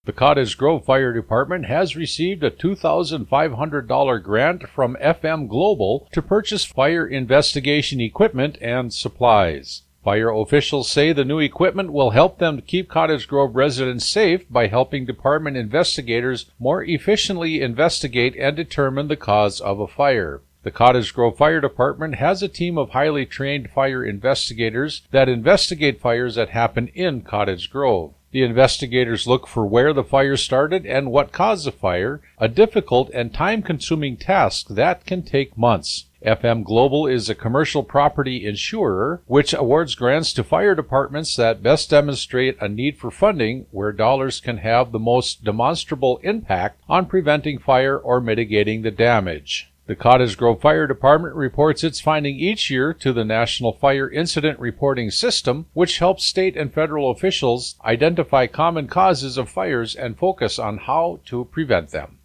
The Cottage Grove Fire Department has received a $2,500 grant from FM Global to purchase fire investigation equipment and supplies. Fire officials say the new equipment will help them keep Cottage Grove residents safe by helping department investigators more efficiently investigate and determine the cause of a fire. The Cottage Grove Fire Department has a team of highly trained fire investigators that investigate fires that happen in Cottage Grove. The investigators look for where the fire started and what caused the fire, a difficult and time-consuming task that can take months. FM Global is a commercial property insurer which awards grants to fire departments that best demonstrate a need for funding where dollars can have the most demonstrable impact on preventing fire or mitigating the damage. The Cottage Grove Fire Department reports its finding each year to the National Fire Incident Reporting System, which helps state and federal officials identify common causes of fires and focus on how to prevent them.